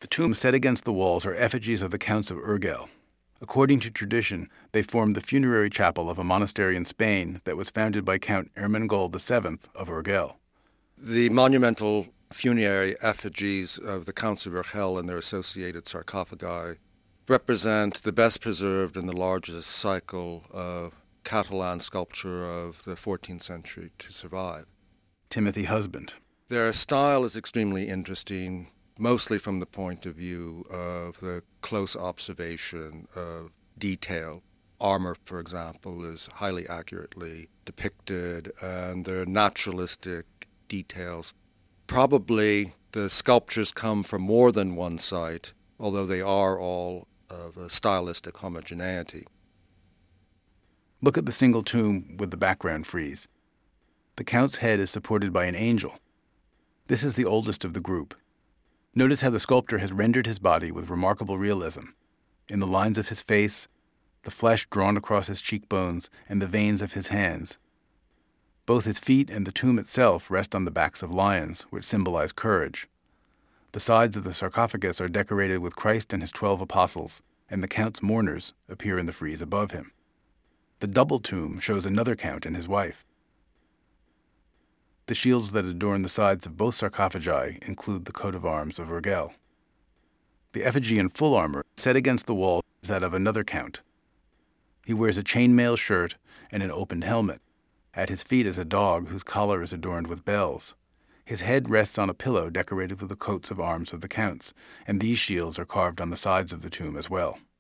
The tombs set against the walls are effigies of the Counts of Urgell. According to tradition, they formed the funerary chapel of a monastery in Spain that was founded by Count Ermengold VII of Urgell. The monumental funerary effigies of the Counts of Urgell and their associated sarcophagi represent the best preserved and the largest cycle of Catalan sculpture of the 14th century to survive. Timothy Husband. Their style is extremely interesting, mostly from the point of view of the close observation of detail. Armor, for example, is highly accurately depicted, and their naturalistic details. Probably the sculptures come from more than one site, although they are all of a stylistic homogeneity. Look at the single tomb with the background frieze. The Count's head is supported by an angel. This is the oldest of the group. Notice how the sculptor has rendered his body with remarkable realism. In the lines of his face, the flesh drawn across his cheekbones, and the veins of his hands. Both his feet and the tomb itself rest on the backs of lions, which symbolize courage. The sides of the sarcophagus are decorated with Christ and his 12 apostles, and the Count's mourners appear in the frieze above him. The double tomb shows another Count and his wife. The shields that adorn the sides of both sarcophagi include the coat of arms of Urgell. The effigy in full armor, set against the wall, is that of another Count. He wears a chainmail shirt and an opened helmet. At his feet is a dog whose collar is adorned with bells. His head rests on a pillow decorated with the coats of arms of the Counts, and these shields are carved on the sides of the tomb as well.